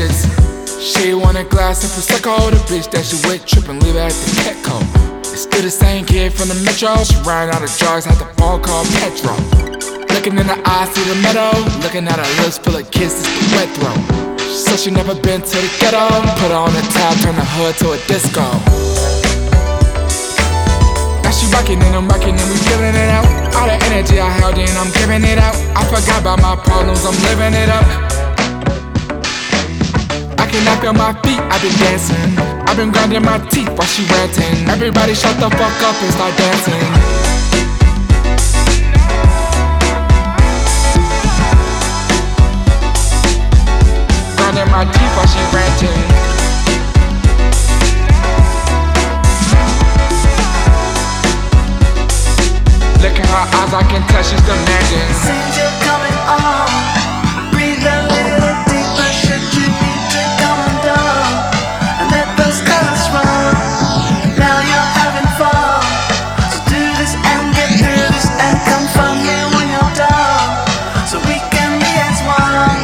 digits. She want a glass of Prosecco. The bitch that she with trippin', leave her at the Petco. It's still the same kid from the metro. She ran out of drugs, had the phone called Petro. Looking in the eyes, see the meadow. Looking at her lips full of kisses, the wet throat. She said she never been to the ghetto. Put her on the top, turn the hood to a disco. Now she rockin' and I'm rockin' and we feelin' it out. All the energy I held in, I'm giving it out. I forgot about my problems, I'm living it up. I cannot feel my feet, I've been dancing. I've been grinding my teeth while she ranting. Everybody shut the fuck up and start dancing. Grinding my teeth while she ranting. Look at her eyes, I can tell she's demanding. Since you're coming on, breathe a little deeper. Should you need to come down and let those colors run? Now you're having fun, so do this and get through this and come find me when you're down, so we can be as one.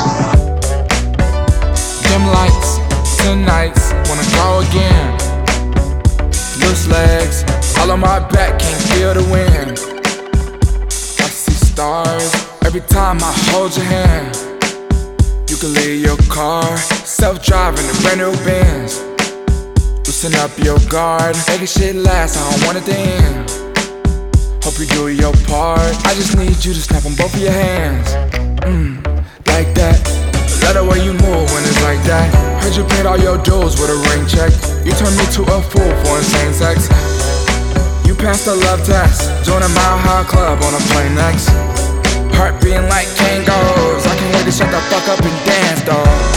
Dim lights, tonight's, wanna go again. Loose legs, all on my back, can't feel the wind. I see stars every time I hold your hand. You can leave your car, self-driving a brand new Benz. Loosen up your guard, making shit last, I don't want it to end. Hope you do your part, I just need you to snap on both of your hands. Like that, love the way you move when it's like that. Heard you paid all your dues with a ring check. You turned me to a fool for insane sex. You passed the love test, join a Mile High Club on a plane next. Heart beating like Kangols, I can't wait to shut the fuck up and dance, dawg.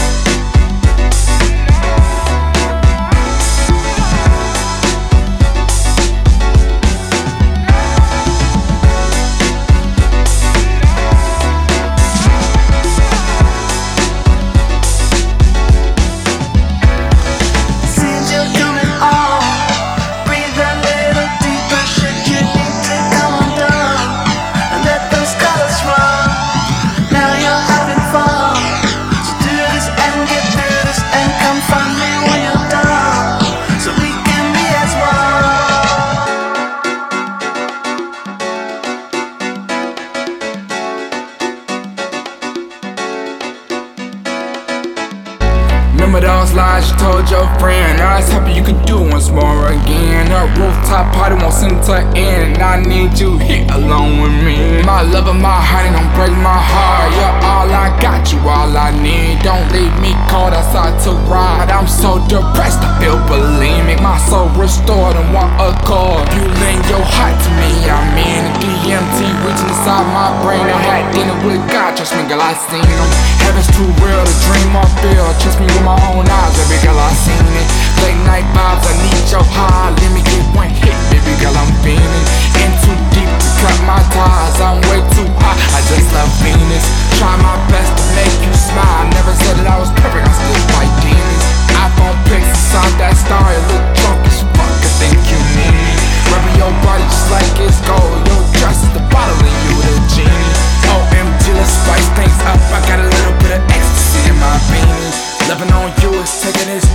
Remember those lies you told your friend? I was happy you could do once more again. A rooftop party won't seem to end, and I need you here alone with me. My love and my heart ain't gon' break my heart. You're all I got, you all I need. Don't leave me cold outside to ride. I'm so depressed, I feel bulimic. My soul restored in one accord. You lend your heart to me, I'm in the DMT reaching inside my brain. I had dinner with God, trust me girl, I seen him. Heaven's too real to dream or feel. Trust me with my own eyes, baby girl, I seen it. Late night vibes, I need your high. Let me get one hit, baby girl, I'm fiending. In too deep to cut my ties, I'm way too high, I just love Venus. Try my best to make you smile. Never said that I was perfect, I still fight demons. iPhone pics inside that star, you look drunk as fuck, I think you need me. Rubbing your body just like it's gold. Your dress is the bottle and you the genie. OMG, let's spice things up, I got a little bit of ecstasy in my beanie. Loving on you is taking it